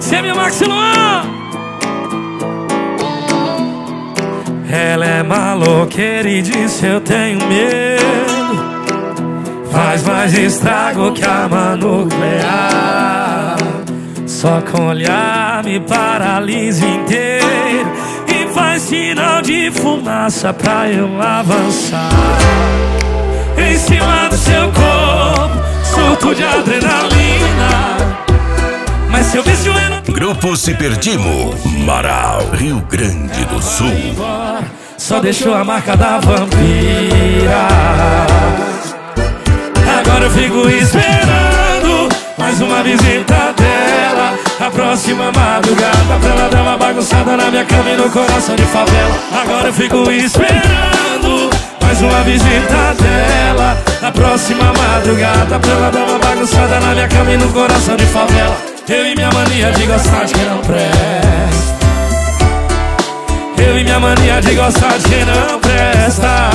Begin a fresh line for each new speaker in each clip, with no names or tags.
você, minha Maxilon. Ela é maloqueira e disse eu tenho medo. Faz mais estrago que arma nuclear. Só com olhar me paralisa inteiro e faz sinal de fumaça pra eu avançar. Em cima do seu corpo, surto de adrenalina. Mas se eu visse o
Grupo Ciperdimo, Marau, Rio Grande do Sul.
Só deixou a marca da vampira. Agora eu fico esperando mais uma visita dela. A próxima madrugada pra ela dar uma bagunçada na minha cama e no coração de favela. Agora eu fico esperando mais uma visita dela. A próxima madrugada pra ela dar uma bagunçada na minha cama e no coração de favela. Eu e minha mania de gostar de quem não presta. Eu e minha mania de gostar de quem não presta.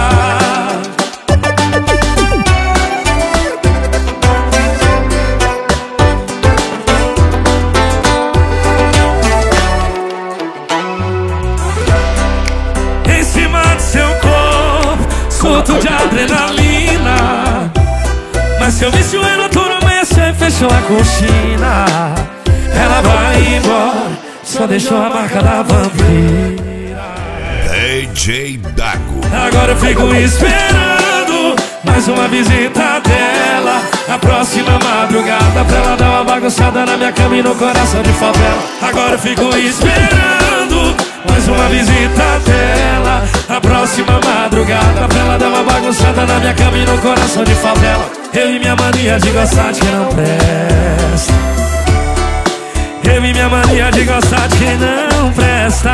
Em cima do seu corpo, surto de adrenalina. Mas se eu visse o Enoturo amanhecer, fechou a cortina. Ela vai embora, só deixou a marca da vampira.
DJ Dago.
Agora eu fico esperando mais uma visita dela. A próxima madrugada pra ela dar uma bagunçada na minha cama e no coração de favela. Agora eu fico esperando mais uma visita dela. A próxima madrugada pra ela dar uma bagunçada na minha cama e no coração de favela. Eu e minha mania de gostar de quem não presta. Eu e minha mania de gostar de quem não presta.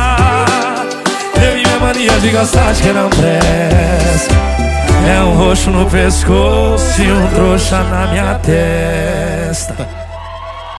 Eu e minha mania de gostar de quem não presta. É um roxo no pescoço e um trouxa na minha testa.